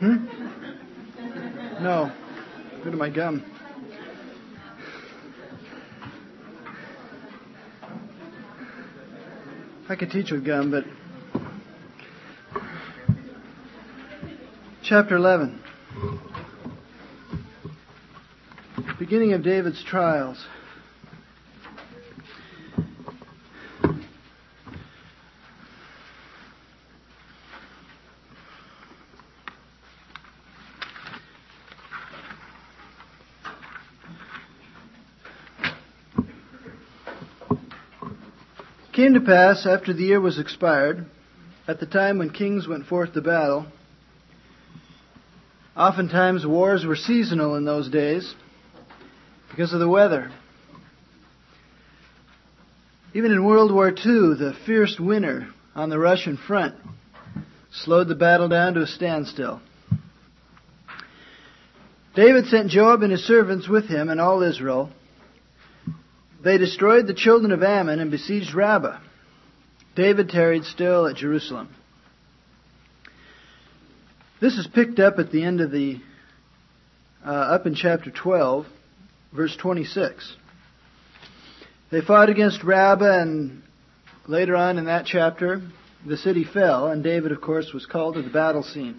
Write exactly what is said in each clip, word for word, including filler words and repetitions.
Hmm? No. Go to my gum. I could teach with gum, but... Chapter eleven. Beginning of David's trials. It came to pass, after the year was expired, at the time when kings went forth to battle. Oftentimes wars were seasonal in those days because of the weather. Even in World War Two, the fierce winter on the Russian front slowed the battle down to a standstill. David sent Joab and his servants with him and all Israel. They destroyed the children of Ammon and besieged Rabbah. David tarried still at Jerusalem. This is picked up at the end of the, uh, up in chapter twelve, verse twenty-six. They fought against Rabbah, and later on in that chapter, the city fell, and David, of course, was called to the battle scene.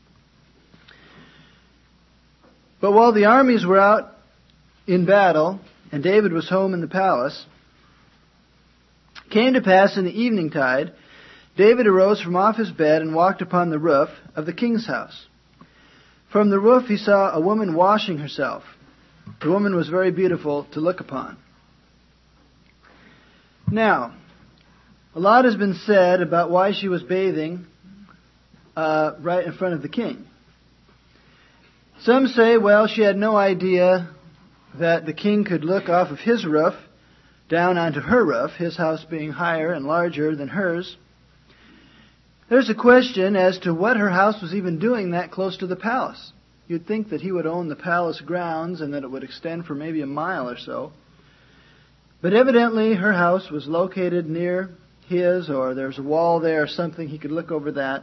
But while the armies were out in battle, and David was home in the palace, it came to pass in the evening tide, David arose from off his bed and walked upon the roof of the king's house. From the roof he saw a woman washing herself. The woman was very beautiful to look upon. Now, a lot has been said about why she was bathing uh, right in front of the king. Some say, well, she had no idea that the king could look off of his roof down onto her roof, his house being higher and larger than hers. There's a question as to what her house was even doing that close to the palace. You'd think that he would own the palace grounds and that it would extend for maybe a mile or so. But evidently her house was located near his, or there's a wall there or something. He could look over that.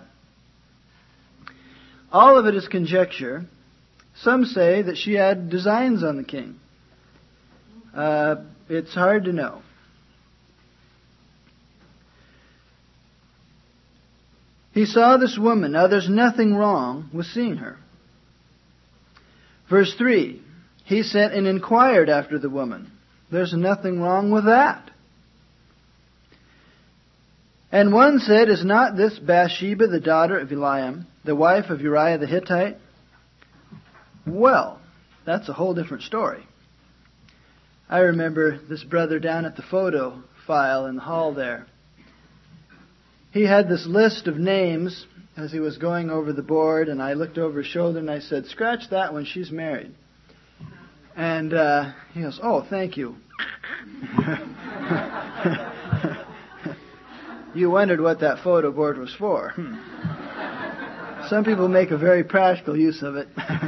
All of it is conjecture. Some say that she had designs on the king. Uh, it's hard to know. He saw this woman. Now there's nothing wrong with seeing her. Verse three. He sent and inquired after the woman. There's nothing wrong with that. And one said, is not this Bathsheba, the daughter of Eliam, the wife of Uriah the Hittite? Well, that's a whole different story. I remember this brother down at the photo file in the hall there. He had this list of names as he was going over the board, and I looked over his shoulder and I said, scratch that one, she's married. And uh, he goes, oh, thank you. You wondered what that photo board was for. Hmm. Some people make a very practical use of it.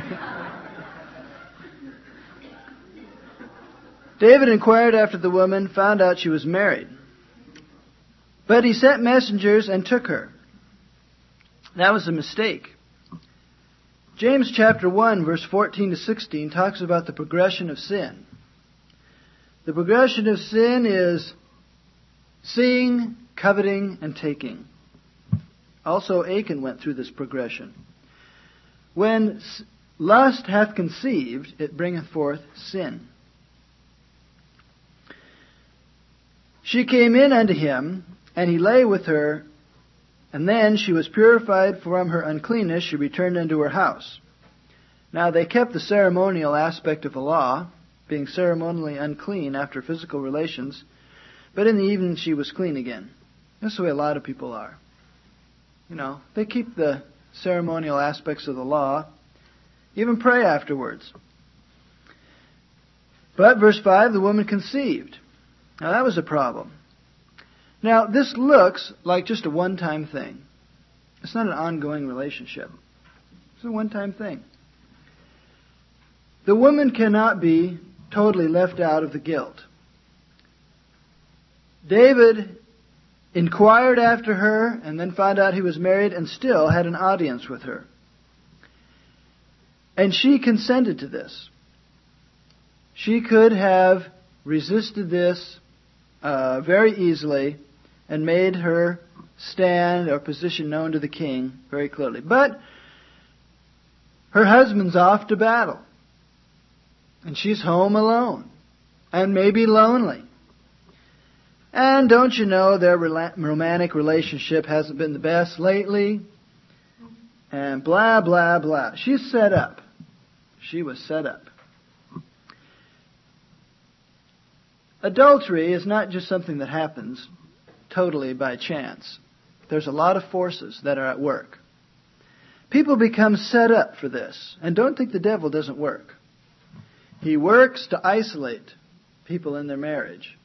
David inquired after the woman, found out she was married. But he sent messengers and took her. That was a mistake. James chapter one, verse fourteen to sixteen talks about the progression of sin. The progression of sin is seeing, coveting, and taking. Also Achan went through this progression. When lust hath conceived, it bringeth forth sin. She came in unto him, and he lay with her, and then she was purified from her uncleanness, she returned into her house. Now they kept the ceremonial aspect of the law, being ceremonially unclean after physical relations, but in the evening she was clean again. That's the way a lot of people are. You know, they keep the ceremonial aspects of the law, even pray afterwards. But, verse five, the woman conceived. Now that was a problem. Now, this looks like just a one-time thing. It's not an ongoing relationship. It's a one-time thing. The woman cannot be totally left out of the guilt. David inquired after her and then found out he was married and still had an audience with her. And she consented to this. She could have resisted this uh, very easily and made her stand or position known to the king very clearly. But her husband's off to battle. And she's home alone. And maybe lonely. And don't you know, their romantic relationship hasn't been the best lately. And blah, blah, blah. She's set up. She was set up. Adultery is not just something that happens totally by chance. There's a lot of forces that are at work. People become set up for this. And don't think the devil doesn't work. He works to isolate people in their marriage.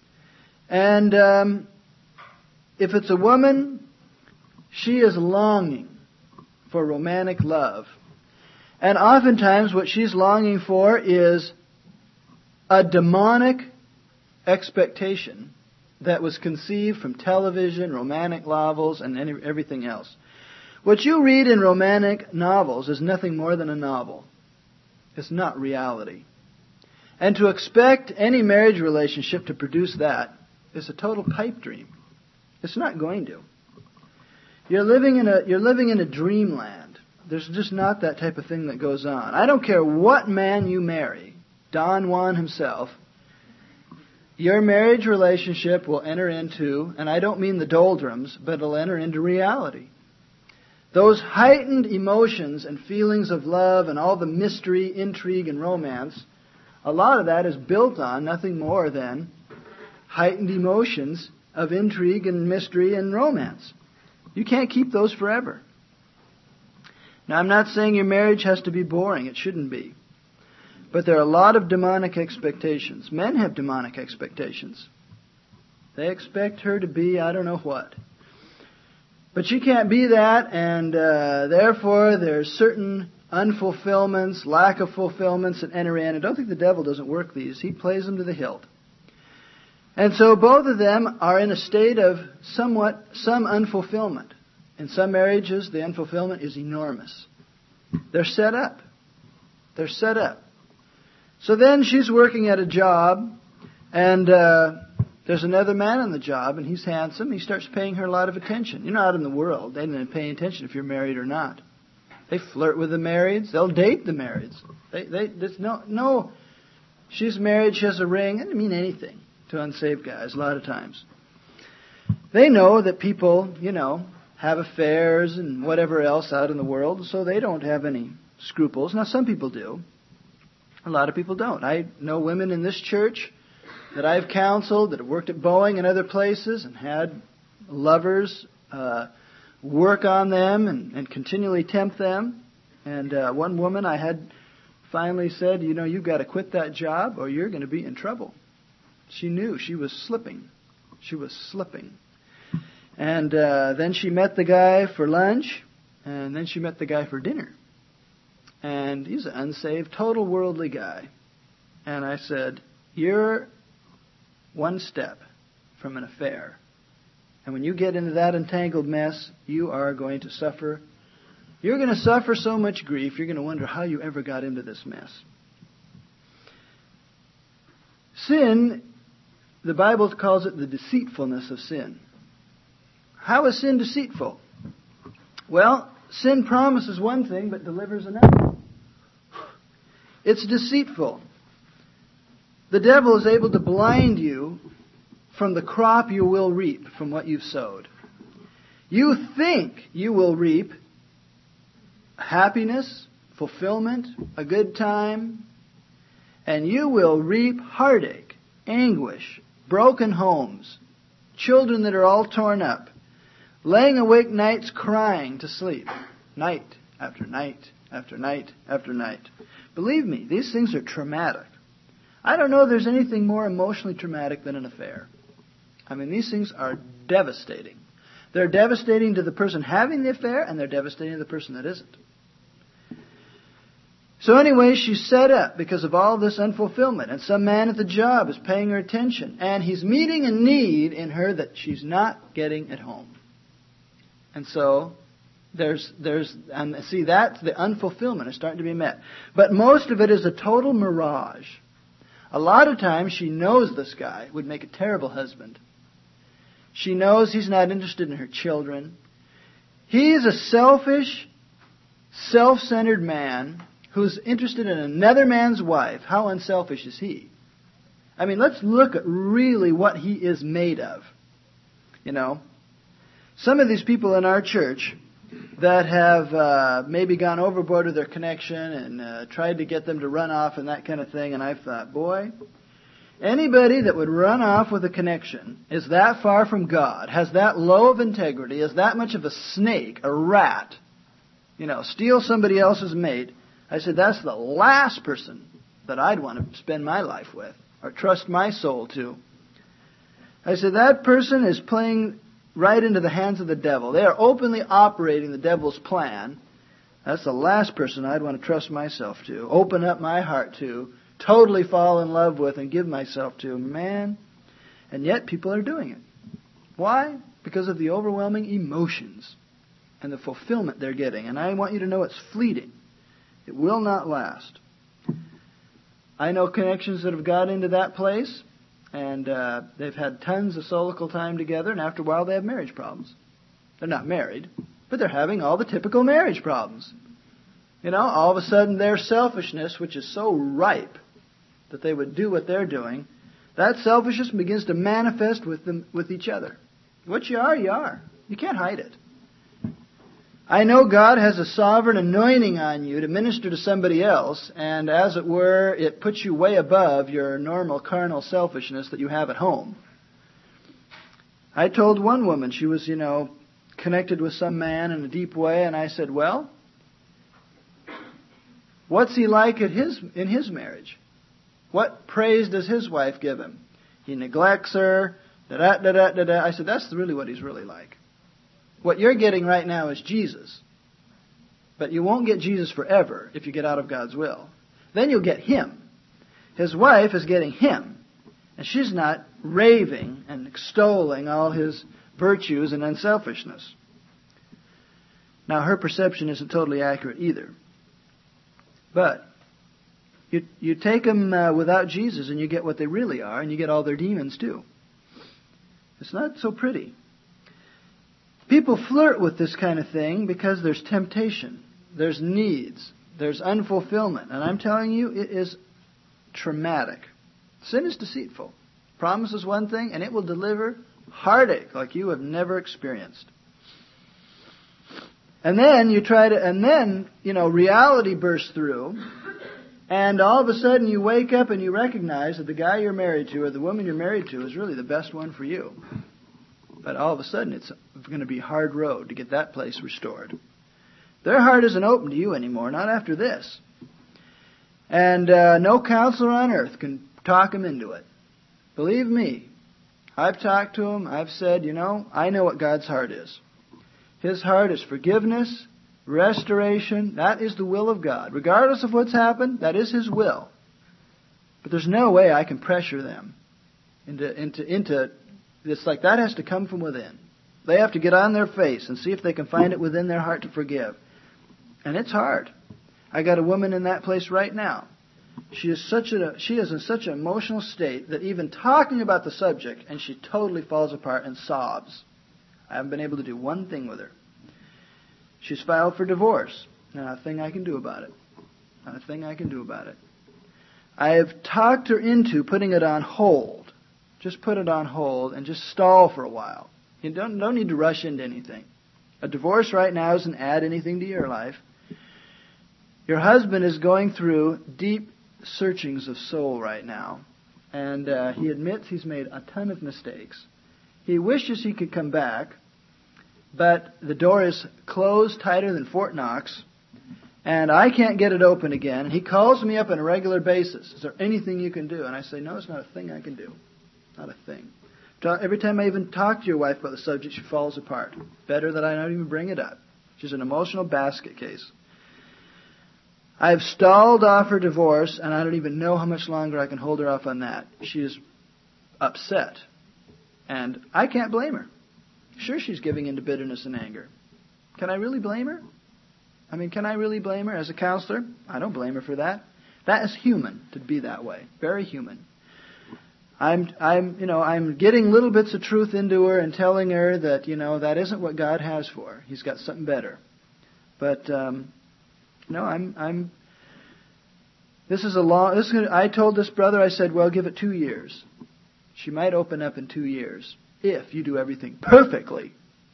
And um, if it's a woman, she is longing for romantic love. And oftentimes what she's longing for is a demonic expectation that was conceived from television, romantic novels, and any, everything else. What you read in romantic novels is nothing more than a novel. It's not reality. And to expect any marriage relationship to produce that is a total pipe dream. It's not going to. You're living in a you're living in a dreamland. There's just not that type of thing that goes on. I don't care what man you marry, Don Juan himself, your marriage relationship will enter into, and I don't mean the doldrums, but it'll enter into reality. Those heightened emotions and feelings of love and all the mystery, intrigue, and romance, a lot of that is built on nothing more than heightened emotions of intrigue and mystery and romance. You can't keep those forever. Now, I'm not saying your marriage has to be boring. It shouldn't be. But there are a lot of demonic expectations. Men have demonic expectations. They expect her to be I don't know what. But she can't be that, and uh, therefore there's certain unfulfillments, lack of fulfillments that enter in. And don't think the devil doesn't work these. He plays them to the hilt. And so both of them are in a state of somewhat, some unfulfillment. In some marriages, the unfulfillment is enormous. They're set up. They're set up. So then she's working at a job, and uh, there's another man on the job, and he's handsome. He starts paying her a lot of attention. You're not out in the world. They don't pay attention if you're married or not. They flirt with the marrieds. They'll date the marrieds. They, they, there's no, no, she's married, she has a ring. It doesn't mean anything to unsaved guys a lot of times. They know that people, you know, have affairs and whatever else out in the world, so they don't have any scruples. Now, some people do. A lot of people don't. I know women in this church that I've counseled that have worked at Boeing and other places and had lovers uh, work on them and, and continually tempt them. And uh, one woman I had finally said, you know, you've got to quit that job or you're going to be in trouble. She knew she was slipping. She was slipping. And uh, then she met the guy for lunch, and then she met the guy for dinner. And he's an unsaved, total worldly guy. And I said, you're one step from an affair. And when you get into that entangled mess, you are going to suffer. You're going to suffer so much grief, you're going to wonder how you ever got into this mess. Sin, the Bible calls it the deceitfulness of sin. How is sin deceitful? Well, sin promises one thing but delivers another. It's deceitful. The devil is able to blind you from the crop you will reap from what you've sowed. You think you will reap happiness, fulfillment, a good time, and you will reap heartache, anguish, broken homes, children that are all torn up, laying awake nights crying to sleep, night after night after night after night. Believe me, these things are traumatic. I don't know if there's anything more emotionally traumatic than an affair. I mean, these things are devastating. They're devastating to the person having the affair, and they're devastating to the person that isn't. So anyway, she's set up because of all this unfulfillment, and some man at the job is paying her attention, and he's meeting a need in her that she's not getting at home. And so There's, there's, and see, that's the unfulfillment is starting to be met. But most of it is a total mirage. A lot of times she knows this guy would make a terrible husband. She knows he's not interested in her children. He's a selfish, self-centered man who's interested in another man's wife. How unselfish is he? I mean, let's look at really what he is made of. You know, some of these people in our church that have uh, maybe gone overboard with their connection and uh, tried to get them to run off and that kind of thing. And I've thought, boy, anybody that would run off with a connection is that far from God, has that low of integrity, is that much of a snake, a rat, you know, steal somebody else's mate. I said, that's the last person that I'd want to spend my life with or trust my soul to. I said, that person is playing right into the hands of the devil. They are openly operating the devil's plan. That's the last person I'd want to trust myself to, open up my heart to, totally fall in love with and give myself to. Man, and yet people are doing it. Why? Because of the overwhelming emotions and the fulfillment they're getting. And I want you to know it's fleeting. It will not last. I know connections that have got into that place, and uh, they've had tons of solical time together, and after a while they have marriage problems. They're not married, but they're having all the typical marriage problems. You know, all of a sudden their selfishness, which is so ripe that they would do what they're doing, that selfishness begins to manifest with them, with each other. What you are, you are. You can't hide it. I know God has a sovereign anointing on you to minister to somebody else, and as it were, it puts you way above your normal carnal selfishness that you have at home. I told one woman, she was, you know, connected with some man in a deep way, and I said, well, what's he like at his in his marriage? What praise does his wife give him? He neglects her, da da da da da. I said, that's really what he's really like. What you're getting right now is Jesus. But you won't get Jesus forever if you get out of God's will. Then you'll get Him. His wife is getting Him. And she's not raving and extolling all His virtues and unselfishness. Now, her perception isn't totally accurate either. But you, you take them uh, without Jesus and you get what they really are, and you get all their demons too. It's not so pretty. People flirt with this kind of thing because there's temptation, there's needs, there's unfulfillment. And I'm telling you, it is traumatic. Sin is deceitful. Promises one thing, and it will deliver heartache like you have never experienced. And then you try to, and then, you know, reality bursts through, and all of a sudden you wake up and you recognize that the guy you're married to or the woman you're married to is really the best one for you. But all of a sudden, it's going to be a hard road to get that place restored. Their heart isn't open to you anymore, not after this. And uh, no counselor on earth can talk them into it. Believe me, I've talked to them. I've said, you know, I know what God's heart is. His heart is forgiveness, restoration. That is the will of God. Regardless of what's happened, that is His will. But there's no way I can pressure them into into into. It's like that has to come from within. They have to get on their face and see if they can find it within their heart to forgive. And it's hard. I got a woman in that place right now. She is such a she is in such an emotional state that even talking about the subject, and she totally falls apart and sobs. I haven't been able to do one thing with her. She's filed for divorce. Not a thing I can do about it. Not a thing I can do about it. I have talked her into putting it on hold. Just put it on hold and just stall for a while. You don't, don't need to rush into anything. A divorce right now doesn't add anything to your life. Your husband is going through deep searchings of soul right now. And uh, he admits he's made a ton of mistakes. He wishes he could come back, but the door is closed tighter than Fort Knox, and I can't get it open again. And he calls me up on a regular basis. Is there anything you can do? And I say, no, it's not a thing I can do. Not a thing. Every time I even talk to your wife about the subject, she falls apart. Better that I not even bring it up. She's an emotional basket case. I've stalled off her divorce, and I don't even know how much longer I can hold her off on that. She is upset. And I can't blame her. Sure, she's giving in to bitterness and anger. Can I really blame her? I mean, can I really blame her as a counselor? I don't blame her for that. That is human to be that way. Very human. I'm, I'm, you know, I'm getting little bits of truth into her and telling her that, you know, that isn't what God has for her. He's got something better. But, um, no, I'm, I'm, this is a long, this is gonna, I told this brother, I said, well, give it two years. She might open up in two years if you do everything perfectly.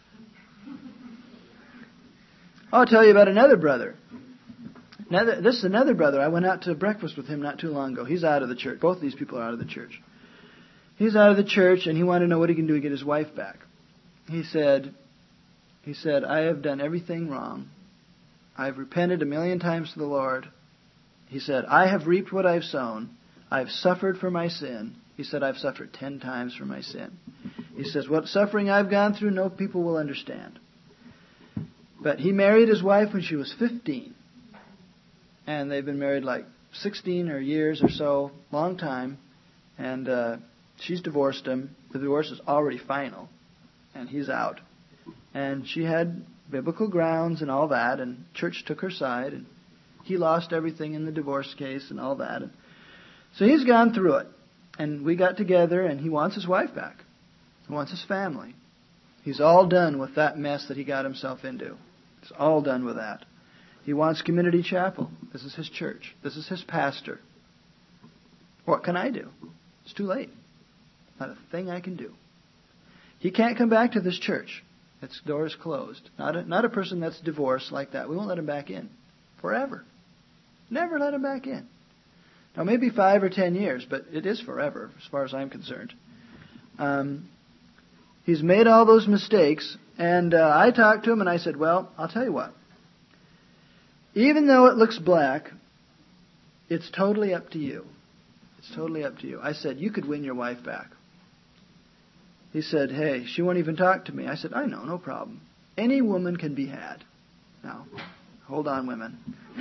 I'll tell you about another brother. Another, this is another brother. I went out to breakfast with him not too long ago. He's out of the church. Both of these people are out of the church. He's out of the church, and he wanted to know what he can do to get his wife back. He said, he said, I have done everything wrong. I've repented a million times to the Lord. He said, I have reaped what I've sown. I've suffered for my sin. He said, I've suffered ten times for my sin. He says, what suffering I've gone through, no people will understand. But he married his wife when she was fifteen. And they've been married like sixteen or years or so, long time. And uh, she's divorced him. The divorce is already final. And he's out. And she had biblical grounds and all that. And church took her side. And he lost everything in the divorce case and all that. And so he's gone through it. And we got together, and he wants his wife back. He wants his family. He's all done with that mess that he got himself into. He's all done with that. He wants Community Chapel. This is his church. This is his pastor. What can I do? It's too late. Not a thing I can do. He can't come back to this church. Its door is closed. Not a, not a person that's divorced like that. We won't let him back in. Forever. Never let him back in. Now, maybe five or ten years, but it is forever, as far as I'm concerned. Um, he's made all those mistakes, and uh, I talked to him, and I said, well, I'll tell you what. Even though it looks black, it's totally up to you. It's totally up to you. I said, you could win your wife back. He said, hey, she won't even talk to me. I said, I know, no problem. Any woman can be had. Now, hold on, women.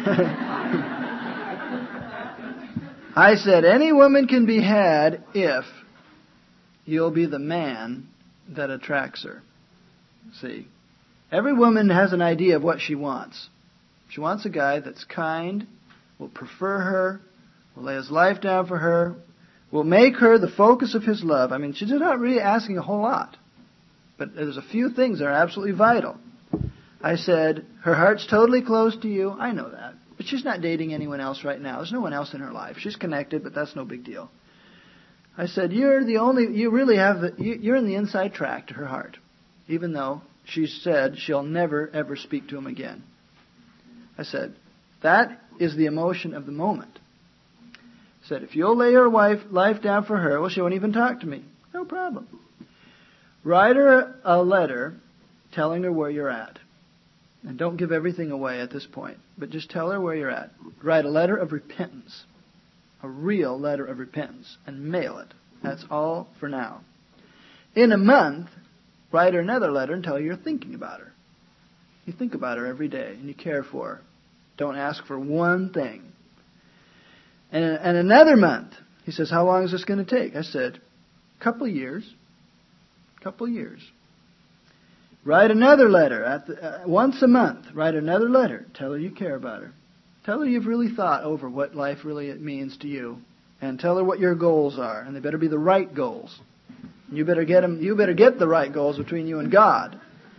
I said, any woman can be had if you'll be the man that attracts her. See, every woman has an idea of what she wants. She wants a guy that's kind, will prefer her, will lay his life down for her, will make her the focus of his love. I mean, she's not really asking a whole lot. But there's a few things that are absolutely vital. I said, her heart's totally closed to you. I know that. But she's not dating anyone else right now. There's no one else in her life. She's connected, but that's no big deal. I said, you're the only, you really have, the, you're in the inside track to her heart. Even though she said she'll never, ever speak to him again. I said, that is the emotion of the moment. I said, if you'll lay your wife, life down for her, well, she won't even talk to me. No problem. Write her a letter telling her where you're at. And don't give everything away at this point, but just tell her where you're at. Write a letter of repentance. A real letter of repentance. And mail it. That's all for now. In a month, write her another letter and tell her you're thinking about her. You think about her every day and you care for her. Don't ask for one thing. And, and another month, he says, how long is this going to take? I said, a couple of years. A couple of years. Write another letter. At the, uh, once a month, write another letter. Tell her you care about her. Tell her you've really thought over what life really means to you. And tell her what your goals are. And they better be the right goals. You better get them, you better get the right goals between you and God.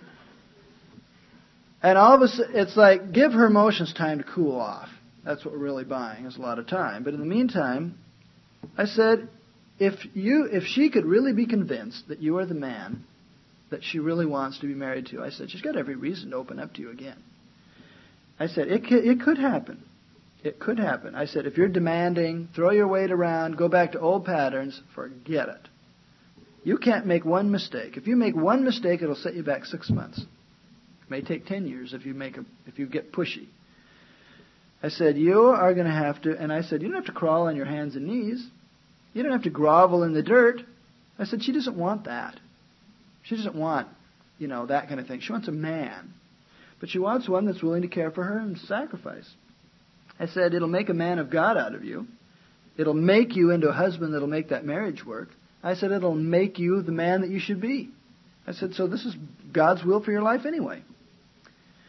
And all of a sudden, it's like, give her emotions time to cool off. That's what we're really buying, is a lot of time. But in the meantime, I said, if you, if she could really be convinced that you are the man that she really wants to be married to, I said, she's got every reason to open up to you again. I said, it could, it could happen. It could happen. I said, if you're demanding, throw your weight around, go back to old patterns, forget it. You can't make one mistake. If you make one mistake, it'll set you back six months. It may take ten years if you make a, if you get pushy. I said, you are going to have to, and I said, you don't have to crawl on your hands and knees. You don't have to grovel in the dirt. I said, she doesn't want that. She doesn't want, you know, that kind of thing. She wants a man. But she wants one that's willing to care for her and sacrifice. I said, it'll make a man of God out of you. It'll make you into a husband that'll make that marriage work. I said, it'll make you the man that you should be. I said, so this is God's will for your life anyway.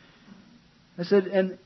I said, and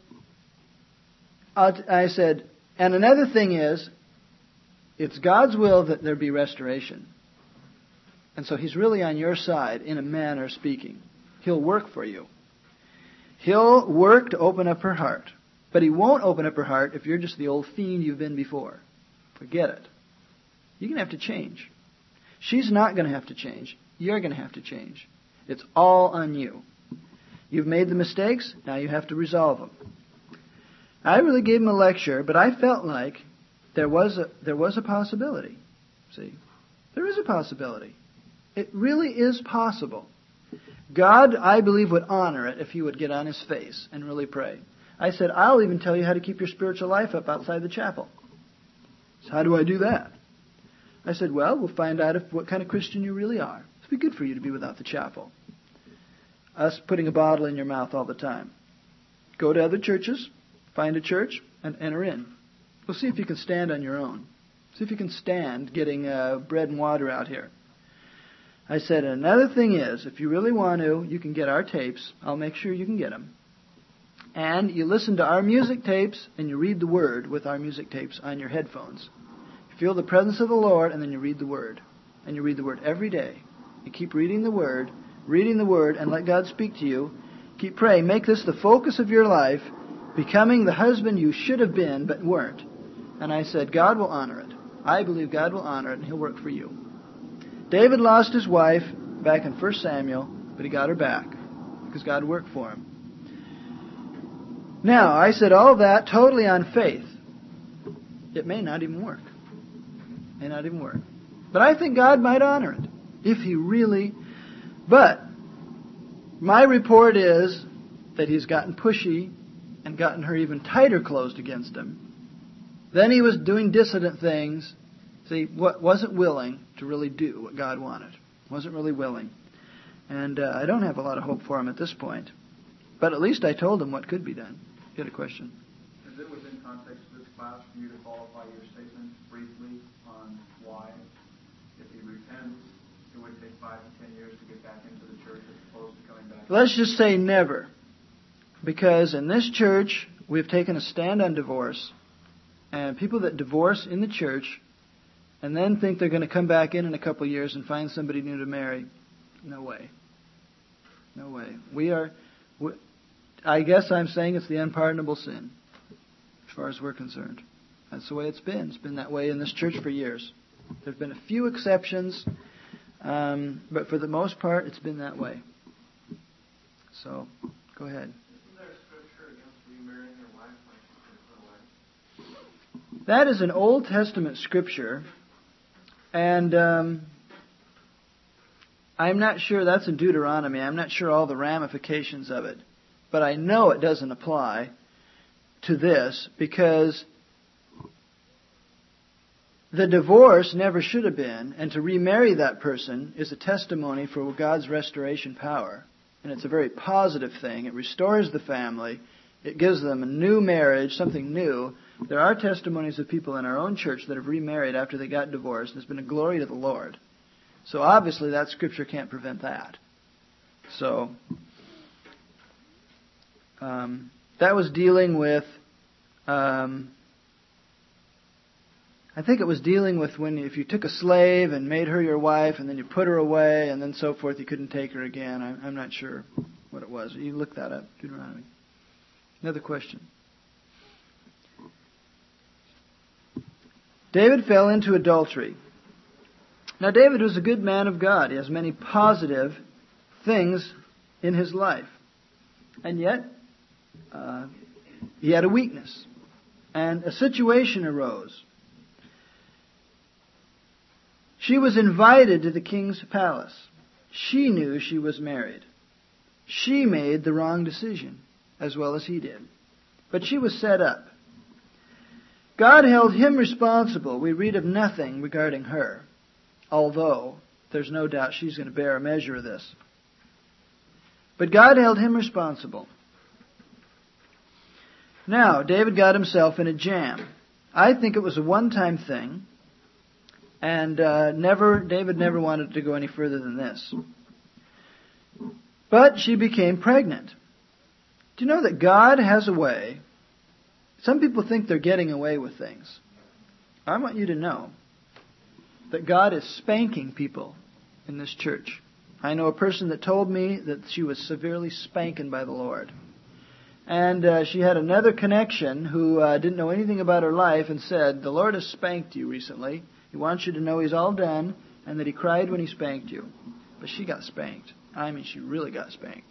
I said, and another thing is, it's God's will that there be restoration. And so He's really on your side, in a manner speaking. He'll work for you. He'll work to open up her heart. But He won't open up her heart if you're just the old fiend you've been before. Forget it. You're going to have to change. She's not going to have to change. You're going to have to change. It's all on you. You've made the mistakes, now you have to resolve them. I really gave him a lecture, but I felt like there was a, there was a possibility. See? There is a possibility. It really is possible. God, I believe, would honor it if He would get on His face and really pray. I said, I'll even tell you how to keep your spiritual life up outside the chapel. So how do I do that? I said, well, we'll find out if, what kind of Christian you really are. It'd be good for you to be without the chapel. Us putting a bottle in your mouth all the time. Go to other churches, find a church, and enter in. We'll see if you can stand on your own. See if you can stand getting uh, bread and water out here. I said, another thing is, if you really want to, you can get our tapes. I'll make sure you can get them. And you listen to our music tapes, and you read the Word with our music tapes on your headphones. You feel the presence of the Lord, and then you read the Word. And you read the Word every day. You keep reading the Word, reading the Word, and let God speak to you. Keep praying. Make this the focus of your life, becoming the husband you should have been but weren't. And I said, God will honor it. I believe God will honor it, and He'll work for you. David lost his wife back in First Samuel, but he got her back because God worked for him. Now, I said all that totally on faith. It may not even work. It may not even work. But I think God might honor it if He really... But my report is that he's gotten pushy and gotten her even tighter closed against him. Then he was doing dissident things. See, what wasn't willing to really do what God wanted. Wasn't really willing. And uh, I don't have a lot of hope for him at this point. But at least I told him what could be done. You had a question? Is it within context of this class for you to qualify your statement briefly on why, if he repents, it would take five to ten years to get back into the church as opposed to coming back? Let's just say never. Because in this church, we've taken a stand on divorce. And people that divorce in the church and then think they're going to come back in in a couple of years and find somebody new to marry, no way. No way. We are, we, I guess I'm saying it's the unpardonable sin, as far as we're concerned. That's the way it's been. It's been that way in this church for years. There have been a few exceptions, um, but for the most part, it's been that way. So, go ahead. Isn't there scripture against remarrying your wife when she turns away? That is an Old Testament scripture, and um, I'm not sure that's in Deuteronomy. I'm not sure all the ramifications of it. But I know it doesn't apply to this because the divorce never should have been, and to remarry that person is a testimony for God's restoration power. And it's a very positive thing. It restores the family. It gives them a new marriage, something new. There are testimonies of people in our own church that have remarried after they got divorced. There's been a glory to the Lord. So obviously that scripture can't prevent that. So um, that was dealing with, um, I think it was dealing with when if you took a slave and made her your wife and then you put her away and then so forth, you couldn't take her again. I'm, I'm not sure what it was. You look that up, Deuteronomy. Another question. David fell into adultery. Now, David was a good man of God. He has many positive things in his life. And yet, uh, he had a weakness. And a situation arose. She was invited to the king's palace. She knew she was married. She made the wrong decision, as well as he did. But she was set up. God held him responsible. We read of nothing regarding her, although there's no doubt she's going to bear a measure of this. But God held him responsible. Now, David got himself in a jam. I think it was a one-time thing, and uh, never David never wanted to go any further than this. But she became pregnant. Do you know that God has a way? Some people think they're getting away with things. I want you to know that God is spanking people in this church. I know a person that told me that she was severely spanking by the Lord. And uh, she had another connection who uh, didn't know anything about her life and said, the Lord has spanked you recently. He wants you to know He's all done and that He cried when He spanked you. But she got spanked. I mean, she really got spanked.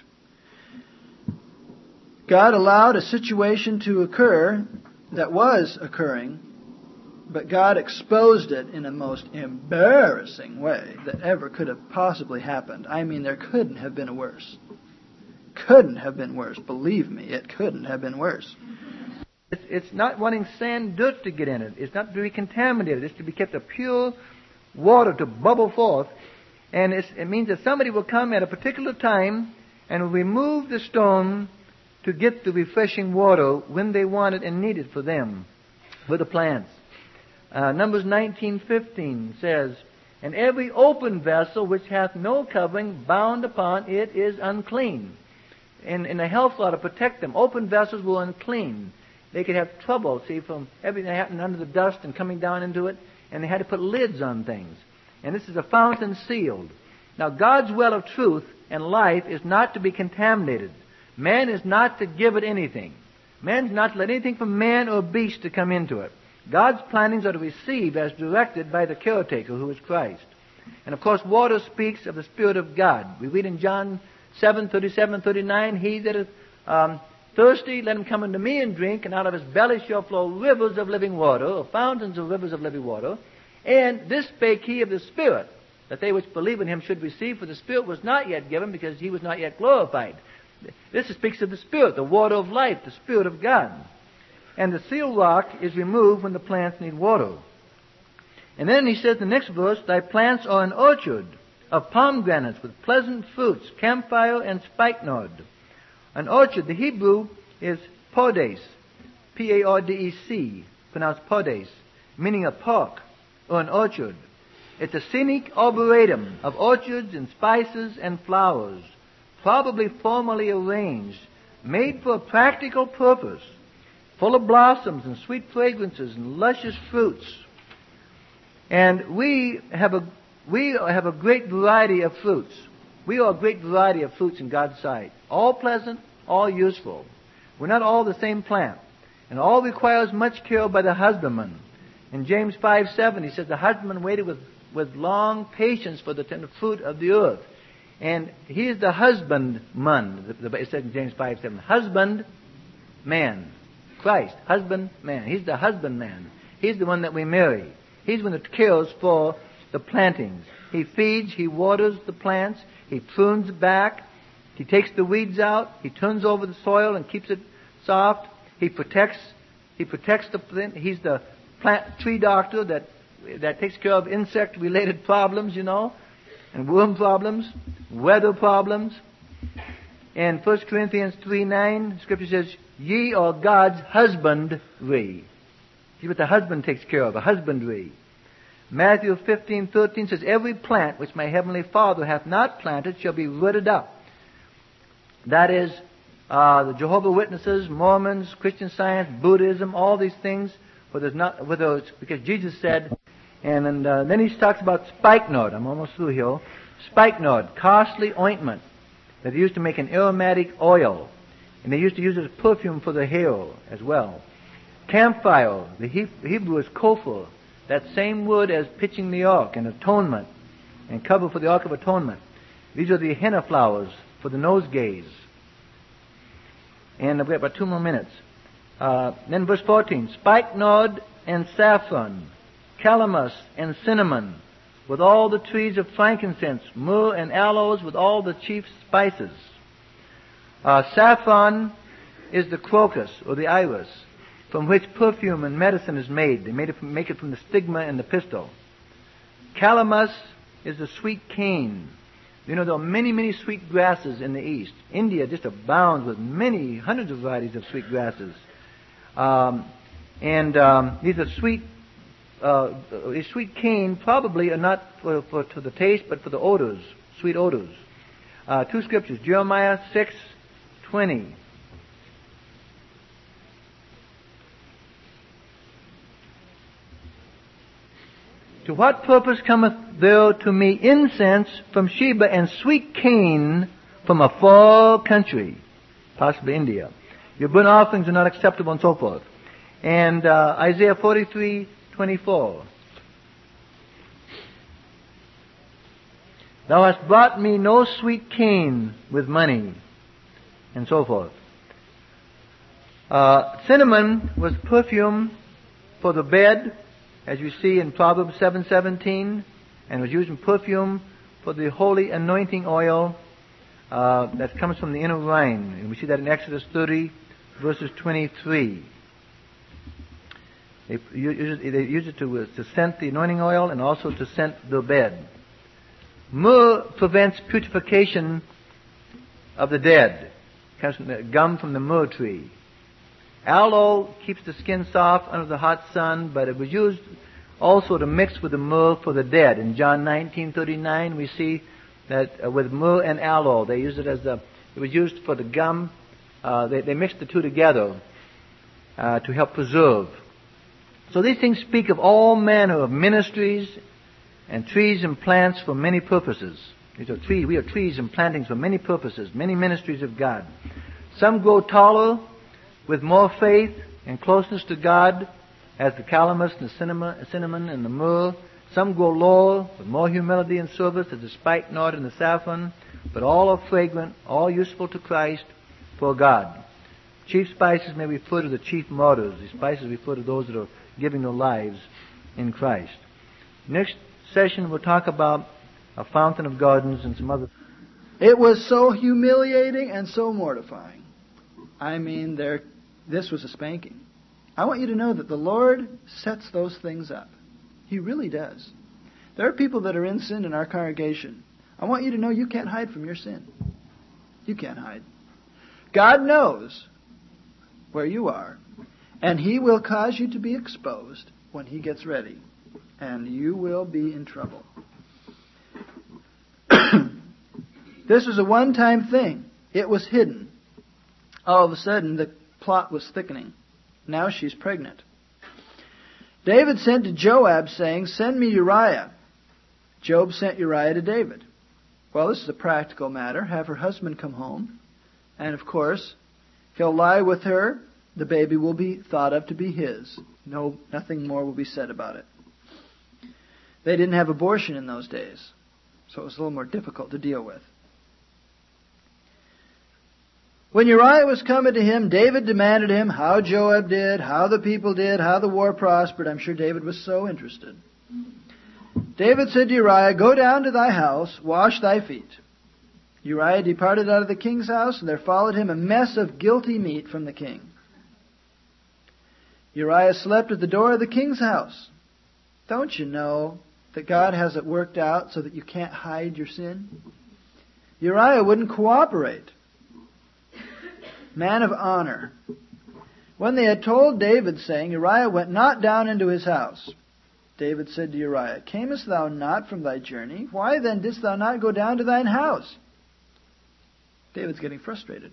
God allowed a situation to occur that was occurring, but God exposed it in a most embarrassing way that ever could have possibly happened. I mean, there couldn't have been a worse. Couldn't have been worse. Believe me, it couldn't have been worse. It's, it's not wanting sand, dirt to get in it. It's not to be contaminated. It's to be kept a pure water to bubble forth. And it's, it means that somebody will come at a particular time and will remove the stone to get the refreshing water when they want it and need it for them, for the plants. Uh, Numbers nineteen fifteen says, and every open vessel which hath no covering bound upon it is unclean. In, in a health law to protect them, open vessels were unclean. They could have trouble, see, from everything happening under the dust and coming down into it, and they had to put lids on things. And this is a fountain sealed. Now, God's well of truth and life is not to be contaminated. Man is not to give it anything. Man's not to let anything from man or beast to come into it. God's plannings are to receive as directed by the caretaker, who is Christ. And of course, water speaks of the Spirit of God. We read in John seven, thirty-seven, thirty-nine, he that is um, thirsty, let him come unto me and drink, and out of his belly shall flow rivers of living water, or fountains of rivers of living water. And this spake he of the Spirit, that they which believe in him should receive, for the Spirit was not yet given, because he was not yet glorified. This speaks of the Spirit, the water of life, the Spirit of God. And the seal rock is removed when the plants need water. And then he says in the next verse, thy plants are an orchard of pomegranates with pleasant fruits, camphire and spikenard. An orchard, the Hebrew is podes, P A R D E C, pronounced podes, meaning a park or an orchard. It's a scenic arboretum of orchards and spices and flowers, probably formally arranged, made for a practical purpose, full of blossoms and sweet fragrances and luscious fruits. And we have a we have a great variety of fruits. We are a great variety of fruits in God's sight. All pleasant, all useful. We're not all the same plant. And all requires much care by the husbandman. In James five seven, he says, the husbandman waited with, with long patience for the tender fruit of the earth. And he is the husbandman. It says in James five seven, husband, man. Christ, husband, man. He's the husbandman. He's the one that we marry. He's the one that cares for the plantings. He feeds, he waters the plants, he prunes back, he takes the weeds out, he turns over the soil and keeps it soft. He protects, he protects the plant. He's the plant tree doctor that that takes care of insect-related problems, you know, and worm problems, weather problems. In First Corinthians three nine, Scripture says, ye are God's husbandry. See what the husband takes care of, a husbandry. Matthew fifteen thirteen says, every plant which my heavenly Father hath not planted shall be rooted up. That is, uh, the Jehovah's Witnesses, Mormons, Christian Science, Buddhism, all these things, where there's not, where there's, because Jesus said, and, and uh, then he talks about spikenard. I'm almost through here. Spikenard, costly ointment that they used to make an aromatic oil. And they used to use it as perfume for the hair as well. Camphire, the Hebrew is kofar, that same word as pitching the ark and atonement, and cover for the ark of atonement. These are the henna flowers for the nosegays. And I've got about two more minutes. Uh, then verse fourteen, spikenard and saffron, calamus and cinnamon, with all the trees of frankincense, myrrh and aloes, with all the chief spices. Uh, saffron is the crocus, or the iris, from which perfume and medicine is made. They made it from, make it from the stigma and the pistil. Calamus is the sweet cane. You know, there are many, many sweet grasses in the East. India just abounds with many, hundreds of varieties of sweet grasses. Um, and um, these are sweet, uh, a sweet cane probably are not for, for to the taste, but for the odors, sweet odors. Uh, two scriptures, Jeremiah six twenty. To what purpose cometh there to me incense from Sheba and sweet cane from a far country, possibly India? Your burnt offerings are not acceptable, and so forth. And uh, Isaiah forty-three twenty-four. Thou hast brought me no sweet cane with money, and so forth. Uh, cinnamon was perfume for the bed, as you see in Proverbs seven seventeen, and was used in perfume for the holy anointing oil uh, that comes from the inner wine. And we see that in Exodus thirty, verses twenty-three. They use it, they use it to, uh, to scent the anointing oil and also to scent the bed. Myrrh prevents putrefaction of the dead. It comes from the gum from the myrrh tree. Aloe keeps the skin soft under the hot sun, but it was used also to mix with the myrrh for the dead. In John nineteen thirty-nine, we see that uh, with myrrh and aloe, they used it as the, it was used for the gum. Uh, they, they mixed the two together uh, to help preserve. So these things speak of all manner of ministries and trees and plants for many purposes. These are trees. We are trees and plantings for many purposes, many ministries of God. Some grow taller with more faith and closeness to God, as the calamus and the cinnamon, cinnamon and the myrrh. Some grow lower with more humility and service, as the spikenard and the saffron. But all are fragrant, all useful to Christ for God. Chief spices may refer to the chief martyrs. The spices refer to those that are giving their lives in Christ. Next session we'll talk about a fountain of gardens and some other. It was so humiliating and so mortifying. I mean, there, this was a spanking. I want you to know that the Lord sets those things up. He really does. There are people that are in sin in our congregation. I want you to know you can't hide from your sin. You can't hide. God knows where you are, and He will cause you to be exposed when He gets ready, and you will be in trouble. This was a one-time thing. It was hidden. All of a sudden, the plot was thickening. Now she's pregnant. David sent to Joab, saying, "Send me Uriah." Joab sent Uriah to David. Well, this is a practical matter. Have her husband come home. And, of course, he'll lie with her. The baby will be thought of to be his. No, nothing more will be said about it. They didn't have abortion in those days, so it was a little more difficult to deal with. When Uriah was coming to him, David demanded him how Joab did, how the people did, how the war prospered. I'm sure David was so interested. David said to Uriah, "Go down to thy house, wash thy feet." Uriah departed out of the king's house, and there followed him a mess of guilty meat from the king. Uriah slept at the door of the king's house. Don't you know that God has it worked out so that you can't hide your sin? Uriah wouldn't cooperate. Man of honor. When they had told David, saying, Uriah went not down into his house. David said to Uriah, "Camest thou not from thy journey? Why then didst thou not go down to thine house?" David's getting frustrated.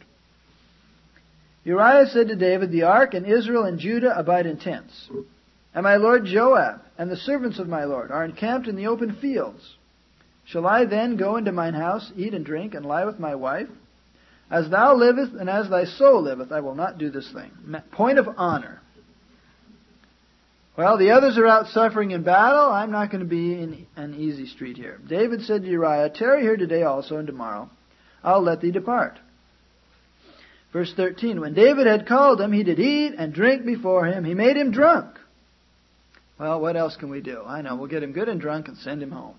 Uriah said to David, "The ark and Israel and Judah abide in tents. And my lord Joab and the servants of my lord are encamped in the open fields. Shall I then go into mine house, eat and drink, and lie with my wife? As thou livest and as thy soul liveth, I will not do this thing." Point of honor. Well, the others are out suffering in battle. I'm not going to be in an easy street here. David said to Uriah, "Tarry here today also, and tomorrow I'll let thee depart." Verse thirteen, when David had called him, he did eat and drink before him. He made him drunk. Well, what else can we do? I know, we'll get him good and drunk and send him home.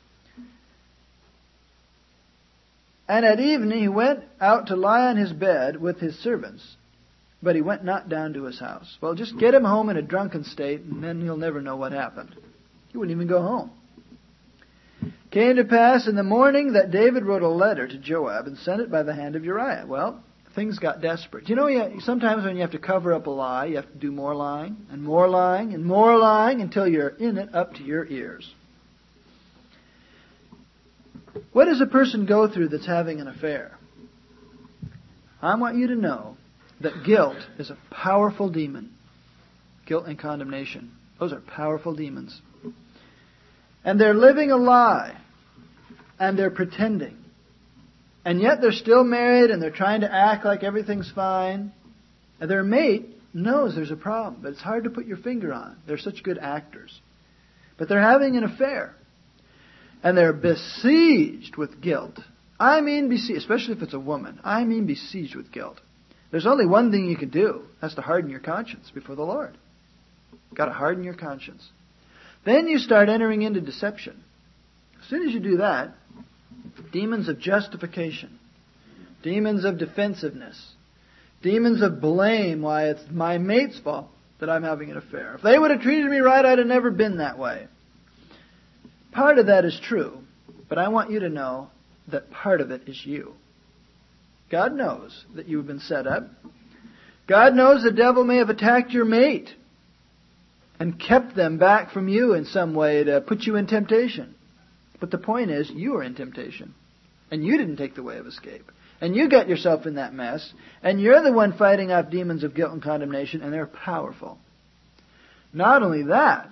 And at evening he went out to lie on his bed with his servants, but he went not down to his house. Well, just get him home in a drunken state, and then he'll never know what happened. He wouldn't even go home. Came to pass in the morning that David wrote a letter to Joab and sent it by the hand of Uriah. Well, things got desperate. You know, sometimes when you have to cover up a lie, you have to do more lying, and more lying, and more lying, until you're in it up to your ears. What does a person go through that's having an affair? I want you to know that guilt is a powerful demon. Guilt and condemnation. Those are powerful demons. And they're living a lie. And they're pretending. And yet they're still married and they're trying to act like everything's fine. And their mate knows there's a problem, but it's hard to put your finger on. They're such good actors. But they're having an affair. And they're besieged with guilt. I mean besieged, especially if it's a woman. I mean besieged with guilt. There's only one thing you can do. That's to harden your conscience before the Lord. You've got to harden your conscience. Then you start entering into deception. As soon as you do that, demons of justification, demons of defensiveness, demons of blame, why it's my mate's fault that I'm having an affair. If they would have treated me right, I'd have never been that way. Part of that is true, but I want you to know that part of it is you. God knows that you've been set up. God knows the devil may have attacked your mate and kept them back from you in some way to put you in temptation. But the point is, you are in temptation. And you didn't take the way of escape. And you got yourself in that mess. And you're the one fighting off demons of guilt and condemnation, and they're powerful. Not only that,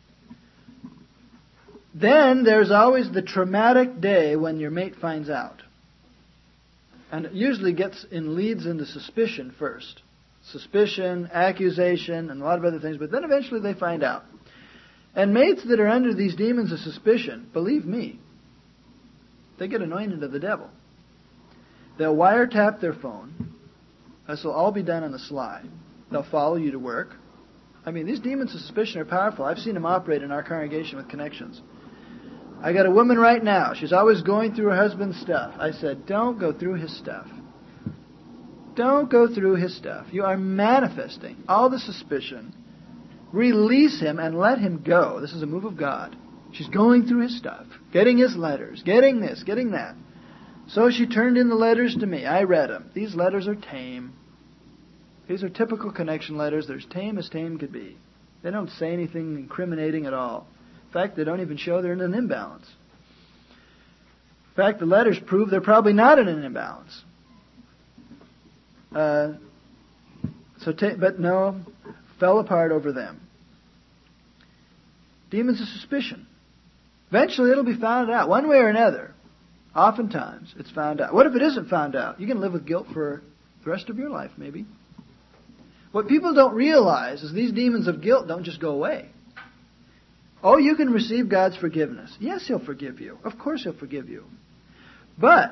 then there's always the traumatic day when your mate finds out. And it usually gets in leads into suspicion first. Suspicion, accusation, and a lot of other things. But then eventually they find out. And mates that are under these demons of suspicion, believe me, they get anointed of the devil. They'll wiretap their phone. This will all be done on the sly. They'll follow you to work. I mean, these demons of suspicion are powerful. I've seen them operate in our congregation with connections. I got a woman right now. She's always going through her husband's stuff. I said, don't go through his stuff. Don't go through his stuff. You are manifesting all the suspicion. Release him and let him go. This is a move of God. She's going through his stuff, getting his letters, getting this, getting that. So she turned in the letters to me. I read them. These letters are tame. These are typical connection letters. They're as tame as tame could be. They don't say anything incriminating at all. In fact, they don't even show they're in an imbalance. In fact, the letters prove they're probably not in an imbalance. Uh, so, ta- but no, fell apart over them. Demons of suspicion. Eventually it'll be found out, one way or another. Oftentimes it's found out. What if it isn't found out? You can live with guilt for the rest of your life, maybe. What people don't realize is these demons of guilt don't just go away. Oh, you can receive God's forgiveness. Yes, He'll forgive you. Of course He'll forgive you. But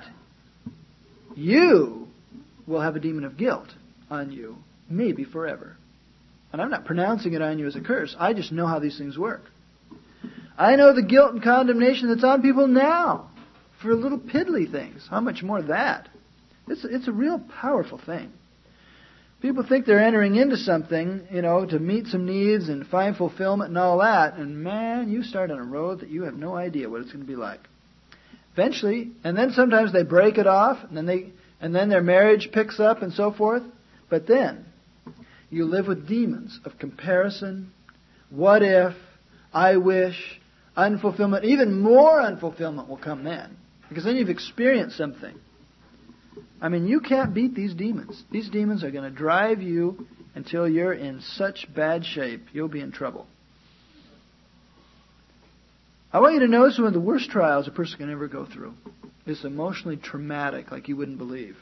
you will have a demon of guilt on you, maybe forever. And I'm not pronouncing it on you as a curse. I just know how these things work. I know the guilt and condemnation that's on people now for little piddly things. How much more that? It's, it's a real powerful thing. People think they're entering into something, you know, to meet some needs and find fulfillment and all that. And man, you start on a road that you have no idea what it's going to be like. Eventually, and then sometimes they break it off, and then they, and then their marriage picks up and so forth. But then you live with demons of comparison, what if, I wish, unfulfillment. Even more unfulfillment will come then, because then you've experienced something. I mean, you can't beat these demons. These demons are going to drive you until you're in such bad shape, you'll be in trouble. I want you to notice one of the worst trials a person can ever go through. It's emotionally traumatic, like you wouldn't believe.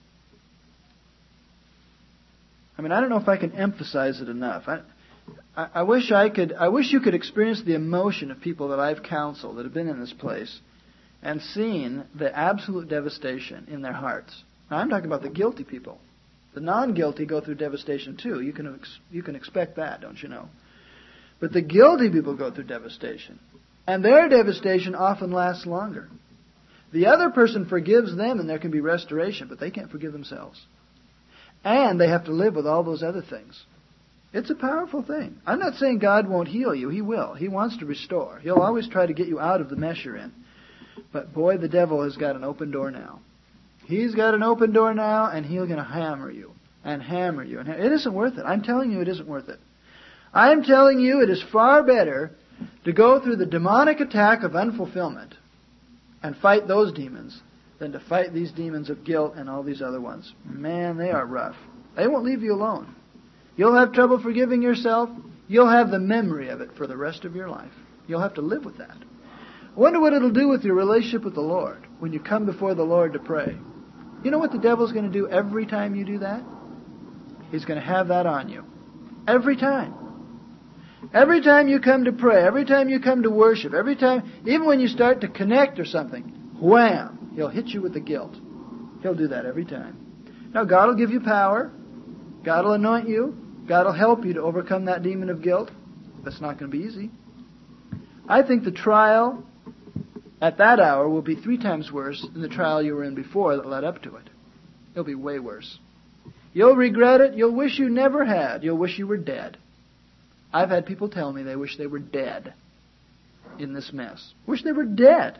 I mean, I don't know if I can emphasize it enough. I, I, I wish I could. I wish you could experience the emotion of people that I've counseled that have been in this place and seen the absolute devastation in their hearts. Now, I'm talking about the guilty people. The non-guilty go through devastation too. You can you can expect that, don't you know? But the guilty people go through devastation. And their devastation often lasts longer. The other person forgives them and there can be restoration, but they can't forgive themselves. And they have to live with all those other things. It's a powerful thing. I'm not saying God won't heal you. He will. He wants to restore. He'll always try to get you out of the mess you're in. But boy, the devil has got an open door now. He's got an open door now, and he's going to hammer you and hammer you. And it isn't worth it. I'm telling you it isn't worth it. I'm telling you it is far better to go through the demonic attack of unfulfillment and fight those demons than to fight these demons of guilt and all these other ones. Man, they are rough. They won't leave you alone. You'll have trouble forgiving yourself. You'll have the memory of it for the rest of your life. You'll have to live with that. I wonder what it'll do with your relationship with the Lord when you come before the Lord to pray. You know what the devil's going to do every time you do that? He's going to have that on you. Every time. Every time you come to pray, every time you come to worship, every time, even when you start to connect or something, wham, he'll hit you with the guilt. He'll do that every time. Now, God will give you power. God will anoint you. God will help you to overcome that demon of guilt. That's not going to be easy. I think the trial at that hour will be three times worse than the trial you were in before that led up to it. It'll be way worse. You'll regret it. You'll wish you never had. You'll wish you were dead. I've had people tell me they wish they were dead in this mess. Wish they were dead.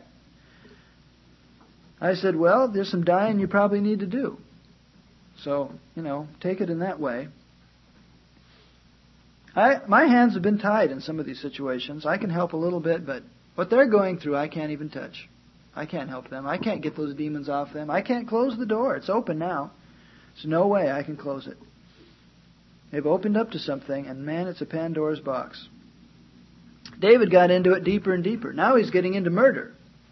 I said, well, there's some dying you probably need to do. So, you know, take it in that way. I, my hands have been tied in some of these situations. I can help a little bit, but what they're going through, I can't even touch. I can't help them. I can't get those demons off them. I can't close the door. It's open now. There's no way I can close it. They've opened up to something, and man, it's a Pandora's box. David got into it deeper and deeper. Now he's getting into murder.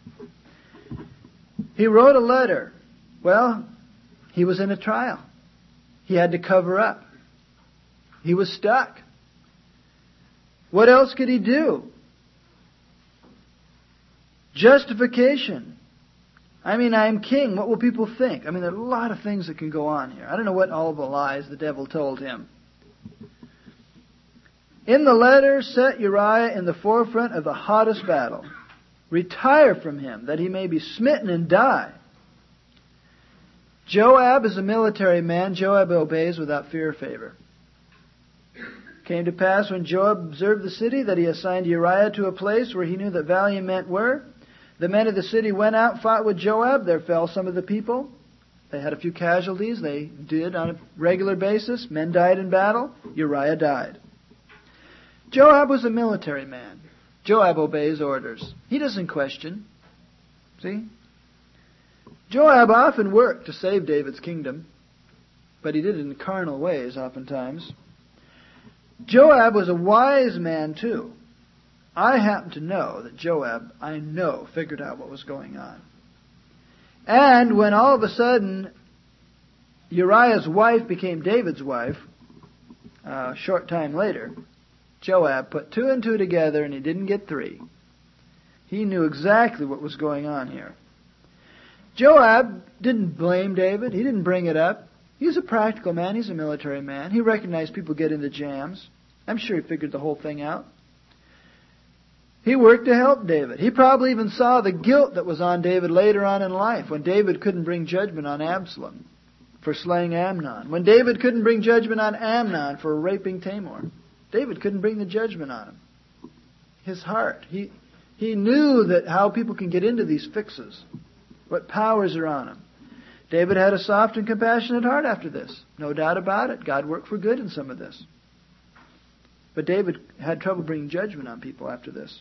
He wrote a letter. Well, he was in a trial. He had to cover up. He was stuck. What else could he do? Justification. I mean, I am king. What will people think? I mean, there are a lot of things that can go on here. I don't know what all the lies the devil told him. In the letter, set Uriah in the forefront of the hottest battle. Retire from him, that he may be smitten and die. Joab is a military man. Joab obeys without fear or favor. Came to pass when Joab observed the city that he assigned Uriah to a place where he knew that valiant men were. The men of the city went out, fought with Joab. There fell some of the people. They had a few casualties. They did on a regular basis. Men died in battle. Uriah died. Joab was a military man. Joab obeys orders. He doesn't question. See? Joab often worked to save David's kingdom, but he did it in carnal ways oftentimes. Joab was a wise man too. I happen to know that Joab, I know, figured out what was going on. And when all of a sudden Uriah's wife became David's wife, uh, a short time later, Joab put two and two together and he didn't get three. He knew exactly what was going on here. Joab didn't blame David. He didn't bring it up. He's a practical man. He's a military man. He recognized people get into jams. I'm sure he figured the whole thing out. He worked to help David. He probably even saw the guilt that was on David later on in life when David couldn't bring judgment on Absalom for slaying Amnon. When David couldn't bring judgment on Amnon for raping Tamar. David couldn't bring the judgment on him. His heart. He, he knew that how people can get into these fixes. What powers are on him. David had a soft and compassionate heart after this. No doubt about it. God worked for good in some of this. But David had trouble bringing judgment on people after this.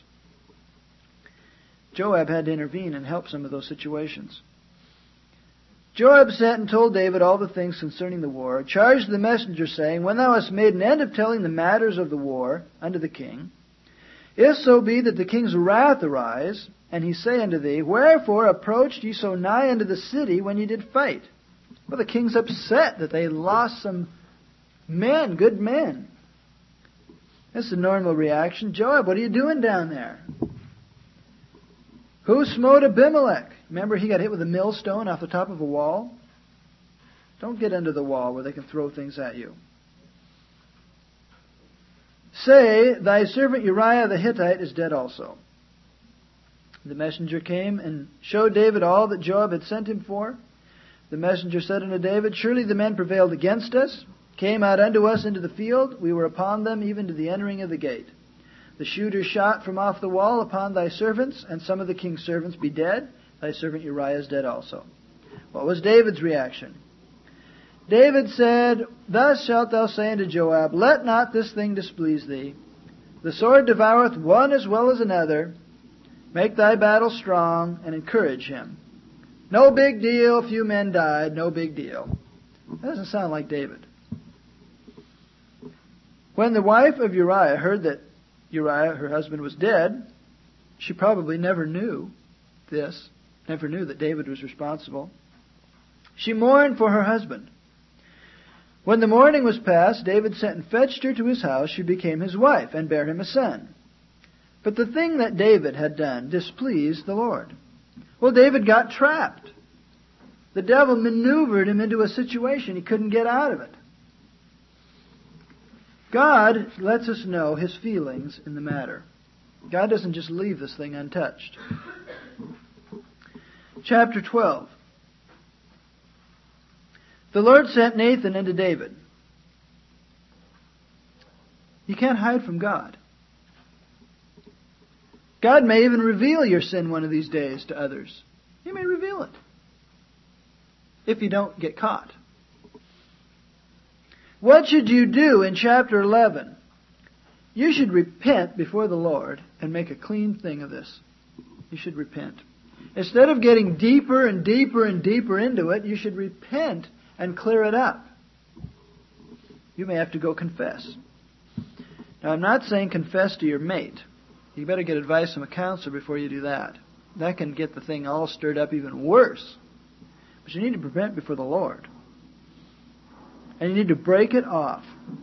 Joab had to intervene and help some of those situations. Joab sent and told David all the things concerning the war, charged the messenger, saying, When thou hast made an end of telling the matters of the war unto the king, if so be that the king's wrath arise, and he say unto thee, Wherefore approached ye so nigh unto the city when ye did fight? Well, the king's upset that they lost some men, good men. That's the normal reaction. Joab, what are you doing down there? Who smote Abimelech? Remember, he got hit with a millstone off the top of a wall? Don't get under the wall where they can throw things at you. Say, thy servant Uriah the Hittite is dead also. The messenger came and showed David all that Joab had sent him for. The messenger said unto David, Surely the men prevailed against us, came out unto us into the field. We were upon them even to the entering of the gate. The shooters shot from off the wall upon thy servants, and some of the king's servants be dead. Thy servant Uriah is dead also. What was David's reaction? David said, Thus shalt thou say unto Joab, Let not this thing displease thee. The sword devoureth one as well as another. Make thy battle strong, and encourage him. No big deal, few men died, no big deal. That doesn't sound like David. When the wife of Uriah heard that Uriah, her husband, was dead, She probably never knew this, never knew that David was responsible. She mourned for her husband. When the mourning was past, David sent and fetched her to his house. She became his wife and bare him a son. But the thing that David had done displeased the Lord. Well, David got trapped. The devil maneuvered him into a situation he couldn't get out of it. God lets us know His feelings in the matter. God doesn't just leave this thing untouched. Chapter twelve. The Lord sent Nathan unto David. You can't hide from God. God may even reveal your sin one of these days to others. He may reveal it. If you don't get caught. What should you do in chapter eleven? You should repent before the Lord and make a clean thing of this. You should repent. Instead of getting deeper and deeper and deeper into it, you should repent and clear it up. You may have to go confess. Now, I'm not saying confess to your mate. You better get advice from a counselor before you do that. That can get the thing all stirred up even worse. But you need to repent before the Lord. And you need to break it off.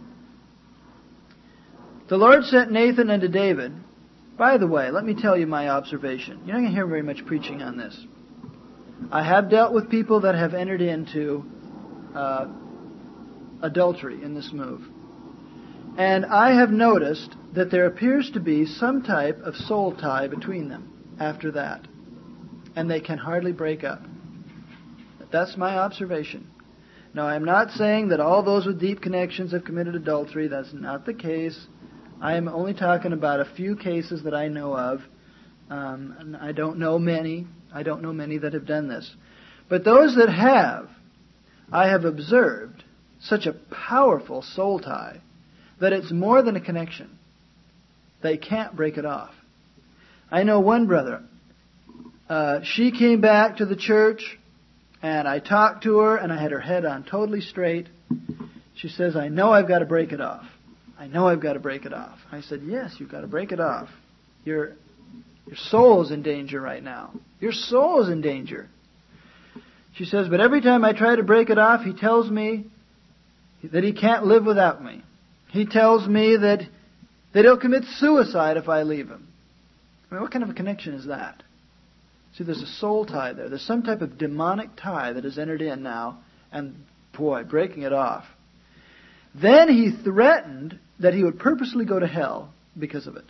The Lord sent Nathan unto David. By the way, let me tell you my observation. You're not going to hear very much preaching on this. I have dealt with people that have entered into uh, adultery in this move. And I have noticed that there appears to be some type of soul tie between them after that. And they can hardly break up. That's my observation. Now, I'm not saying that all those with deep connections have committed adultery. That's not the case. I am only talking about a few cases that I know of. Um, and I don't know many. I don't know many that have done this. But those that have, I have observed such a powerful soul tie that it's more than a connection. They can't break it off. I know one brother. Uh, she came back to the church, and I talked to her, and I had her head on totally straight. She says, I know I've got to break it off. I know I've got to break it off. I said, yes, you've got to break it off. Your, your soul is in danger right now. Your soul is in danger. She says, but every time I try to break it off, he tells me that he can't live without me. He tells me that, that he'll commit suicide if I leave him. I mean, what kind of a connection is that? See, there's a soul tie there. There's some type of demonic tie that has entered in now, and boy, breaking it off. Then he threatened that he would purposely go to hell because of it.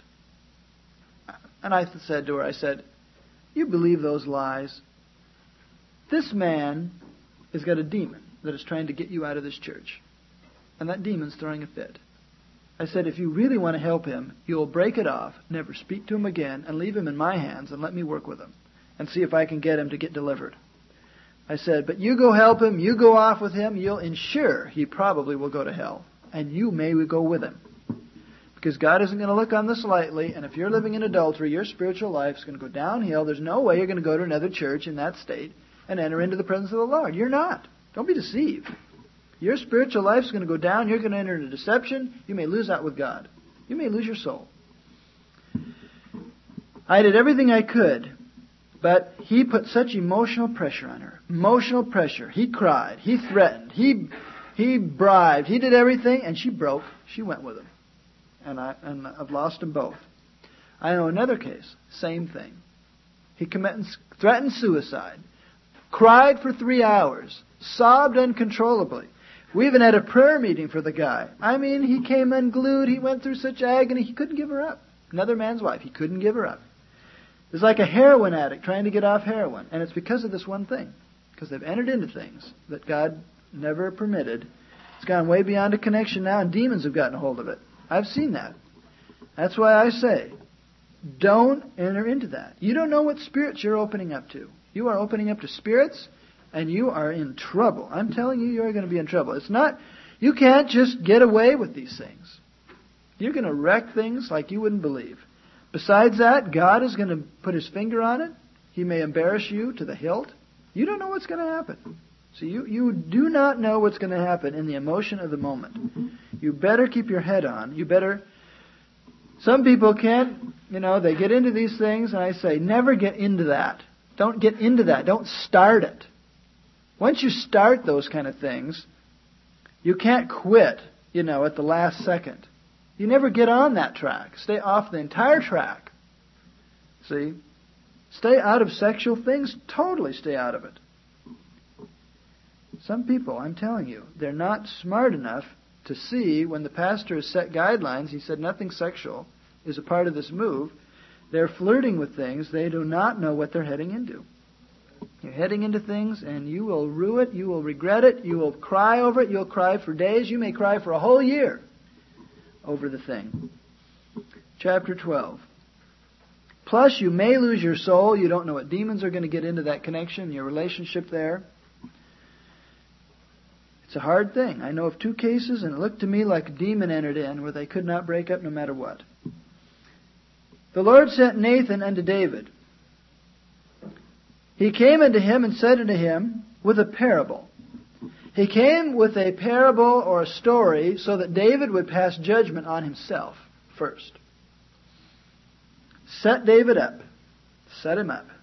And I said to her, I said, you believe those lies? This man has got a demon that is trying to get you out of this church. And that demon's throwing a fit. I said, if you really want to help him, you'll break it off, never speak to him again, and leave him in my hands and let me work with him and see if I can get him to get delivered. I said, but you go help him, you go off with him, you'll ensure he probably will go to hell. And you may go with him. Because God isn't going to look on this lightly, and if you're living in adultery, your spiritual life is going to go downhill. There's no way you're going to go to another church in that state and enter into the presence of the Lord. You're not. Don't be deceived. Your spiritual life is going to go down. You're going to enter into deception. You may lose out with God. You may lose your soul. I did everything I could, but he put such emotional pressure on her. Emotional pressure. He cried. He threatened. He he bribed. He did everything, and she broke. She went with him. And, I, and I've lost them both. I know another case. Same thing. He committed, threatened suicide. Cried for three hours. Sobbed uncontrollably. We even had a prayer meeting for the guy. I mean, he came unglued. He went through such agony. He couldn't give her up. Another man's wife. He couldn't give her up. It was like a heroin addict trying to get off heroin. And it's because of this one thing. Because they've entered into things that God never permitted. It's gone way beyond a connection now, and demons have gotten a hold of it. I've seen that. That's why I say, don't enter into that. You don't know what spirits you're opening up to. You are opening up to spirits, and you are in trouble. I'm telling you, you're going to be in trouble. It's not, you can't just get away with these things. You're going to wreck things like you wouldn't believe. Besides that, God is going to put His finger on it. He may embarrass you to the hilt. You don't know what's going to happen. So you, you do not know what's going to happen in the emotion of the moment. You better keep your head on. You better Some people can't, you know, they get into these things, and I say, never get into that. Don't get into that. Don't start it. Once you start those kind of things, you can't quit, you know, at the last second. You never get on that track. Stay off the entire track. See? Stay out of sexual things. Totally stay out of it. Some people, I'm telling you, they're not smart enough to see when the pastor has set guidelines. He said nothing sexual is a part of this move. They're flirting with things. They do not know what they're heading into. You're heading into things, and you will rue it. You will regret it. You will cry over it. You'll cry for days. You may cry for a whole year over the thing. Chapter twelve. Plus, you may lose your soul. You don't know what demons are going to get into that connection, your relationship there. It's a hard thing. I know of two cases, and it looked to me like a demon entered in where they could not break up no matter what. The Lord sent Nathan unto David. He came unto him and said unto him with a parable. He came with a parable or a story so that David would pass judgment on himself first. Set David up. Set him up.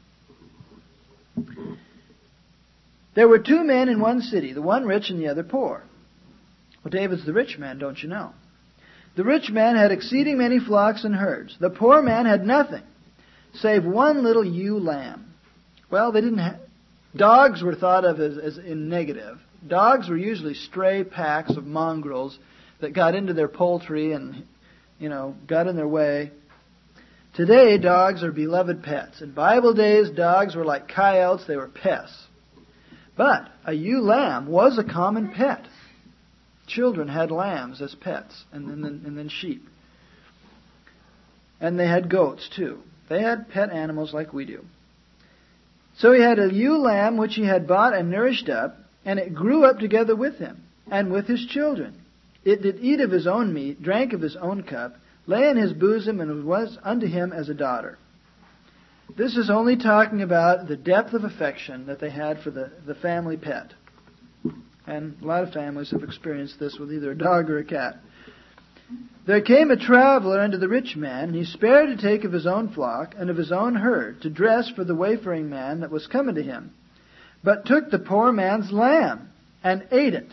There were two men in one city, the one rich and the other poor. Well, David's the rich man, don't you know? The rich man had exceeding many flocks and herds. The poor man had nothing, save one little ewe lamb. Well, they didn't have... Dogs were thought of as, as in negative. Dogs were usually stray packs of mongrels that got into their poultry and, you know, got in their way. Today, dogs are beloved pets. In Bible days, dogs were like coyotes. They were pests. But a ewe lamb was a common pet. Children had lambs as pets, and then, and then sheep. And they had goats, too. They had pet animals like we do. So he had a ewe lamb which he had bought and nourished up, and it grew up together with him, and with his children. It did eat of his own meat, drank of his own cup, lay in his bosom, and was unto him as a daughter. This is only talking about the depth of affection that they had for the, the family pet. And a lot of families have experienced this with either a dog or a cat. There came a traveler unto the rich man, and he spared to take of his own flock and of his own herd to dress for the wayfaring man that was coming to him, but took the poor man's lamb and ate it.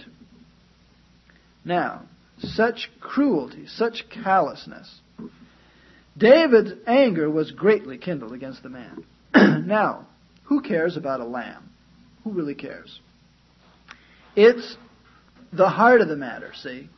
Now, such cruelty, such callousness. David's anger was greatly kindled against the man. Now, who cares about a lamb? Who really cares? It's the heart of the matter, see?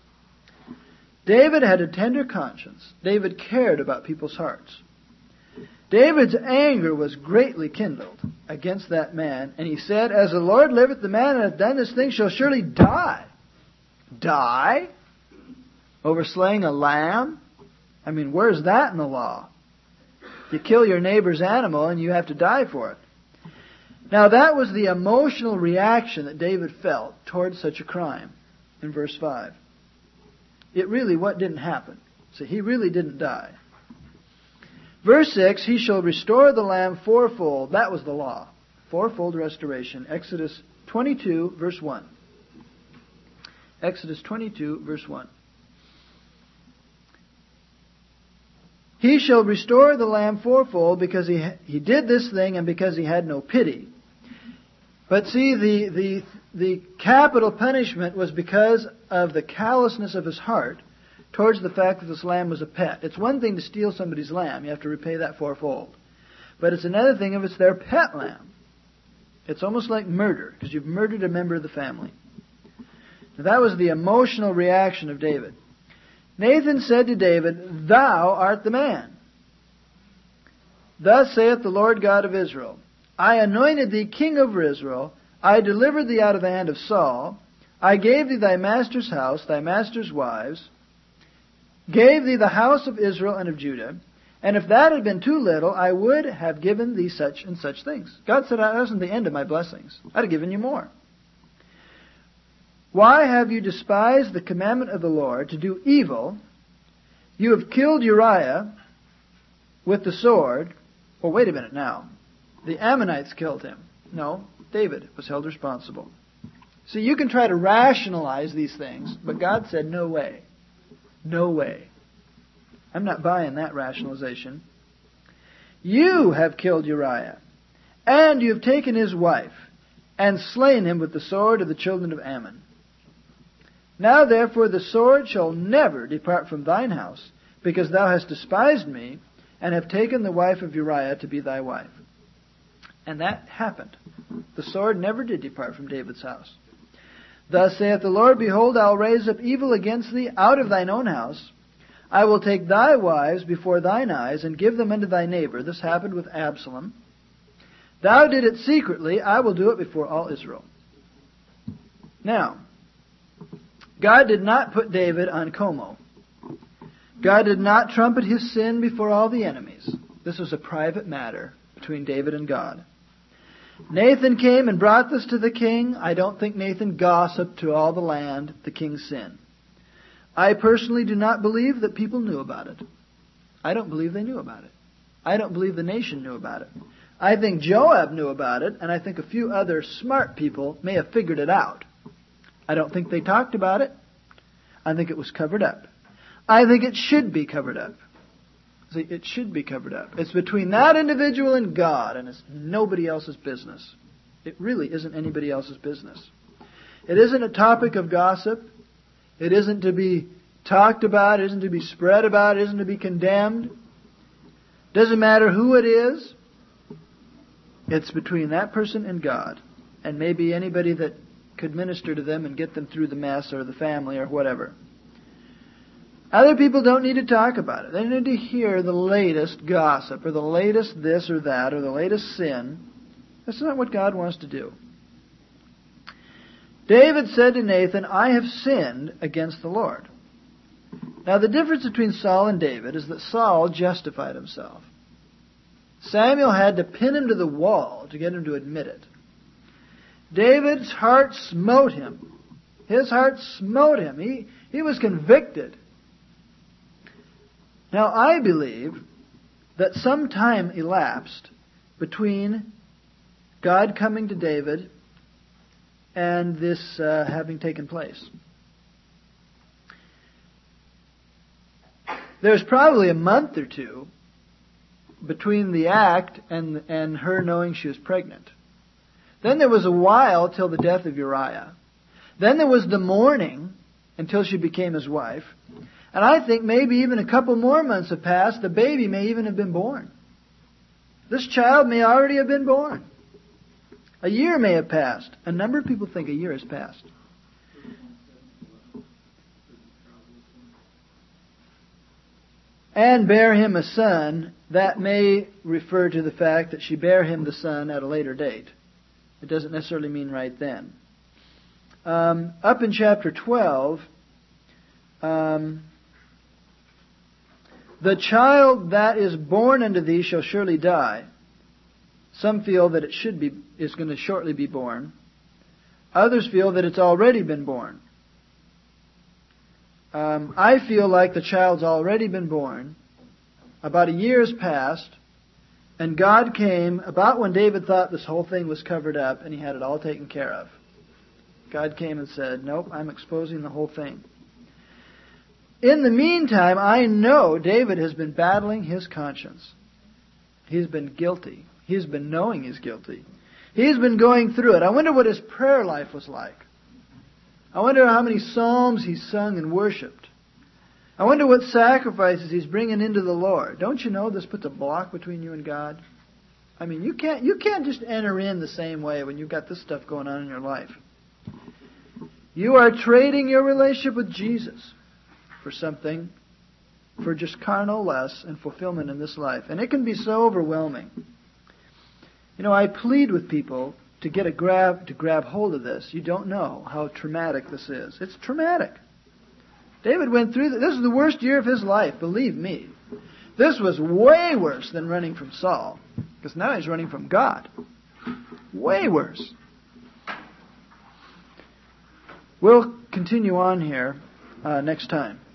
David had a tender conscience. David cared about people's hearts. David's anger was greatly kindled against that man, and he said, As the Lord liveth, the man that hath done this thing shall surely die. Die? Over slaying a lamb? I mean, where's that in the law? You kill your neighbor's animal and you have to die for it. Now that was the emotional reaction that David felt towards such a crime in verse five. It really, what didn't happen? So he really didn't die. Verse six, he shall restore the lamb fourfold. That was the law. Fourfold restoration. Exodus twenty-two, verse one. Exodus twenty-two, verse one. He shall restore the lamb fourfold because he he did this thing and because he had no pity. But see, the, the, the capital punishment was because of the callousness of his heart towards the fact that this lamb was a pet. It's one thing to steal somebody's lamb. You have to repay that fourfold. But it's another thing if it's their pet lamb. It's almost like murder because you've murdered a member of the family. Now, that was the emotional reaction of David. Nathan said to David, Thou art the man. Thus saith the Lord God of Israel, I anointed thee king over Israel. I delivered thee out of the hand of Saul. I gave thee thy master's house, thy master's wives. Gave thee the house of Israel and of Judah. And if that had been too little, I would have given thee such and such things. God said, that wasn't the end of my blessings. I'd have given you more. Why have you despised the commandment of the Lord to do evil? You have killed Uriah with the sword. Well, wait a minute now. The Ammonites killed him. No, David was held responsible. See, you can try to rationalize these things, but God said, no way. No way. I'm not buying that rationalization. You have killed Uriah, and you have taken his wife, and slain him with the sword of the children of Ammon. Now therefore the sword shall never depart from thine house, because thou hast despised me, and have taken the wife of Uriah to be thy wife. And that happened. The sword never did depart from David's house. Thus saith the Lord, Behold, I will raise up evil against thee out of thine own house. I will take thy wives before thine eyes, and give them unto thy neighbor. This happened with Absalom. Thou did it secretly, I will do it before all Israel. Now, God did not put David on Como. God did not trumpet his sin before all the enemies. This was a private matter between David and God. Nathan came and brought this to the king. I don't think Nathan gossiped to all the land the king's sin. I personally do not believe that people knew about it. I don't believe they knew about it. I don't believe the nation knew about it. I think Joab knew about it, and I think a few other smart people may have figured it out. I don't think they talked about it. I think it was covered up. I think it should be covered up. See, it should be covered up. It's between that individual and God, and it's nobody else's business. It really isn't anybody else's business. It isn't a topic of gossip. It isn't to be talked about. It isn't to be spread about. It isn't to be condemned. Doesn't matter who it is. It's between that person and God, and maybe anybody that could minister to them and get them through the mess or the family or whatever. Other people don't need to talk about it. They need to hear the latest gossip or the latest this or that or the latest sin. That's not what God wants to do. David said to Nathan, I have sinned against the Lord. Now the difference between Saul and David is that Saul justified himself. Samuel had to pin him to the wall to get him to admit it. David's heart smote him. His heart smote him. He, he was convicted. Now, I believe that some time elapsed between God coming to David and this uh, having taken place. There's probably a month or two between the act and, and her knowing she was pregnant. Then there was a while till the death of Uriah. Then there was the mourning until she became his wife. And I think maybe even a couple more months have passed. The baby may even have been born. This child may already have been born. A year may have passed. A number of people think a year has passed. And bear him a son. That may refer to the fact that she bare him the son at a later date. It doesn't necessarily mean right then. Um, up in chapter twelve, um, the child that is born unto thee shall surely die. Some feel that it should be is going to shortly be born. Others feel that it's already been born. Um, I feel like the child's already been born. About a year has passed, and God came about when David thought this whole thing was covered up and he had it all taken care of. God came and said, nope, I'm exposing the whole thing. In the meantime, I know David has been battling his conscience. He's been guilty. He's been knowing he's guilty. He's been going through it. I wonder what his prayer life was like. I wonder how many psalms he's sung and worshipped. I wonder what sacrifices he's bringing into the Lord. Don't you know this puts a block between you and God? I mean, you can't you can't just enter in the same way when you've got this stuff going on in your life. You are trading your relationship with Jesus for something, for just carnal lust and fulfillment in this life. And it can be so overwhelming. You know, I plead with people to get a grab, to grab hold of this. You don't know how traumatic this is. It's traumatic. David went through this. This is the worst year of his life, believe me. This was way worse than running from Saul, because now he's running from God. Way worse. We'll continue on here uh, next time.